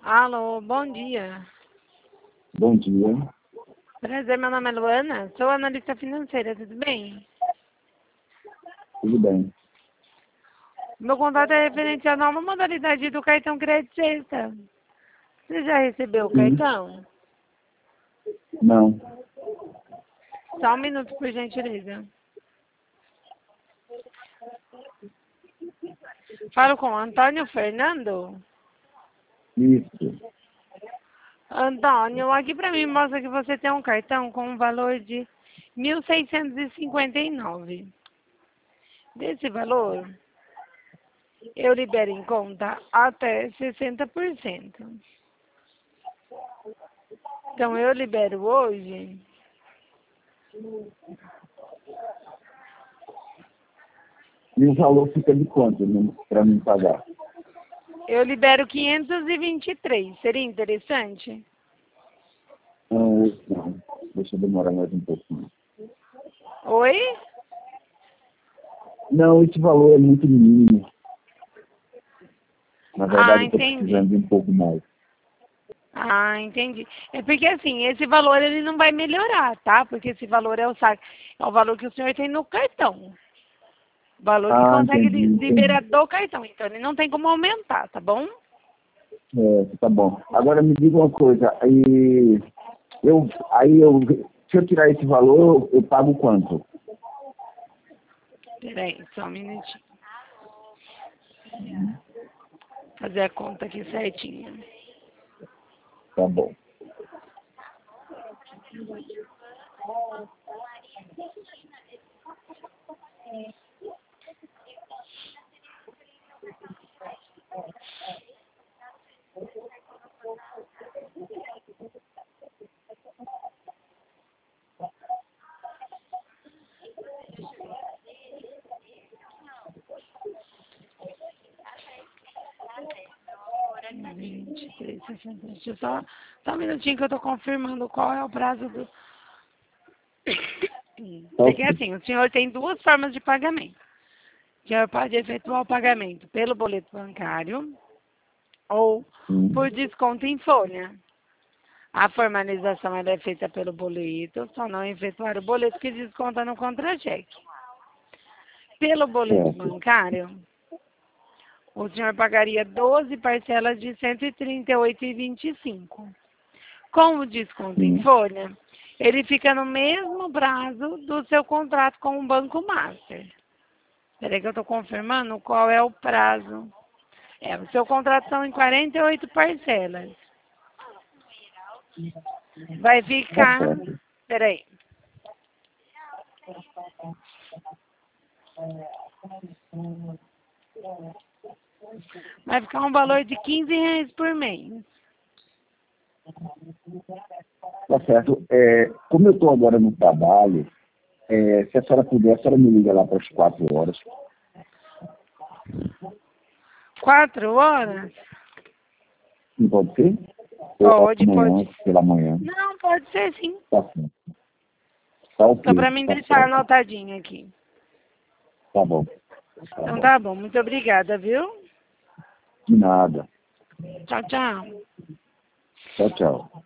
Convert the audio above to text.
Alô, bom dia. Bom dia. Prazer, meu nome é Luana, sou analista financeira, tudo bem? Tudo bem? Meu contato é referente à nova modalidade do cartão Crédito Sexta. Você já recebeu o Sim. cartão? Não. Só um minuto, por gentileza. Falo com o Antônio Fernando? Isso. Antônio, aqui pra mim mostra que você tem um cartão com um valor de 1.659. Desse valor, eu libero em conta até 60%. Então, eu libero hoje. E o valor fica de quanto para mim pagar? Eu libero 523. Seria interessante? Não. Deixa eu demorar mais um pouquinho. Oi? Não, esse valor é muito mínimo. Na verdade, eu estou Entendi. precisando de um pouco mais. Entendi. É porque assim, esse valor ele não vai melhorar, tá? Porque esse valor é o valor que o senhor tem no cartão. O valor que consegue Entendi. liberar do cartão. Então, ele não tem como aumentar, tá bom? Tá bom. Agora me diga uma coisa. Se eu tirar esse valor, eu pago quanto? Peraí, só um minutinho. Fazer a conta aqui certinho. Tá bom. Deixa eu só um minutinho que eu tô confirmando qual é o prazo do. Porque assim, o senhor tem duas formas de pagamento. O senhor pode efetuar o pagamento pelo boleto bancário ou por desconto em folha. A formalização ela é feita pelo boleto, só não efetuar o boleto que desconta no contra-cheque. Pelo boleto Certo. bancário, o senhor pagaria 12 parcelas de R$ 138,25. Com o desconto em folha, ele fica no mesmo prazo do seu contrato com o Banco Master. Espera aí que eu estou confirmando qual é o prazo. O seu contrato são em 48 parcelas. Vai ficar... Espera aí. Vai ficar um valor de R$ 15 por mês. Tá certo. Como eu estou agora no trabalho, se a senhora puder, a senhora me liga lá para as 4 horas. 4 horas? Não pode ser? Pode, Amanhã, pode. pela manhã. Não, pode ser sim. Tá certo. Tá ok. Só para mim Tá deixar certo. anotadinho aqui. Tá bom. Então tá bom. Muito obrigada, viu? De nada. Tchau, tchau. Tchau, tchau.